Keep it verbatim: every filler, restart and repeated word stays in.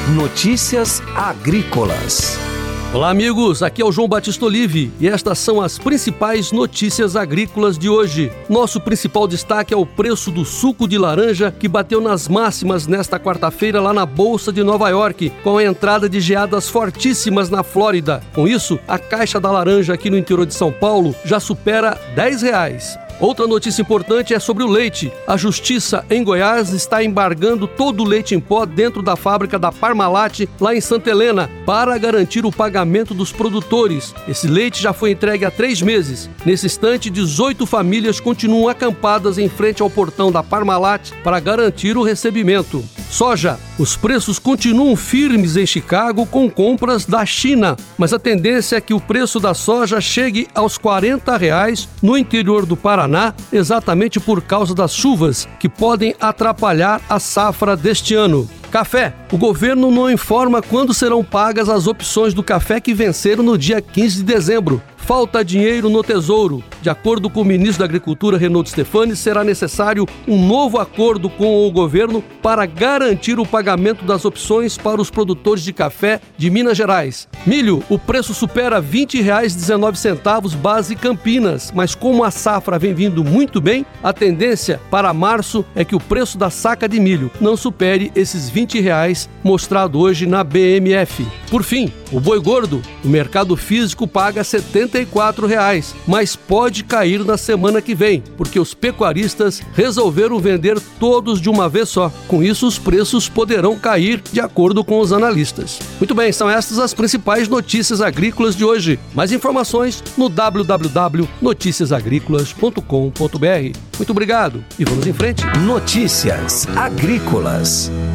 Notícias agrícolas. Olá, amigos, aqui é o João Batista Olive e estas são as principais notícias agrícolas de hoje. Nosso principal destaque é o preço do suco de laranja, que bateu nas máximas nesta quarta-feira lá na Bolsa de Nova York, com a entrada de geadas fortíssimas na Flórida. Com isso, a caixa da laranja aqui no interior de São Paulo já supera dez reais. Outra notícia importante é sobre o leite. A Justiça em Goiás está embargando todo o leite em pó dentro da fábrica da Parmalat, lá em Santa Helena, para garantir o pagamento dos produtores. Esse leite já foi entregue há três meses. Nesse instante, dezoito famílias continuam acampadas em frente ao portão da Parmalat para garantir o recebimento. Soja. Os preços continuam firmes em Chicago com compras da China, mas a tendência é que o preço da soja chegue aos quarenta reais no interior do Paraná, exatamente por causa das chuvas que podem atrapalhar a safra deste ano. Café. O governo não informa quando serão pagas as opções do café que venceram no dia quinze de dezembro. Falta dinheiro no Tesouro. De acordo com o ministro da Agricultura, Reinaldo Stefani, será necessário um novo acordo com o governo para garantir o pagamento das opções para os produtores de café de Minas Gerais. Milho. O preço supera vinte reais e dezenove centavos base Campinas, mas como a safra vem vindo muito bem, a tendência para março é que o preço da saca de milho não supere esses vinte reais mostrado hoje na B M F. Por fim, o boi gordo. O mercado físico paga setenta e quatro reais, mas pode cair na semana que vem, porque os pecuaristas resolveram vender todos de uma vez só. Com isso, os preços poderão cair, de acordo com os analistas. Muito bem, são estas as principais notícias agrícolas de hoje. Mais informações no w w w ponto noticias agrícolas ponto com ponto b r. Muito obrigado e vamos em frente. Notícias agrícolas.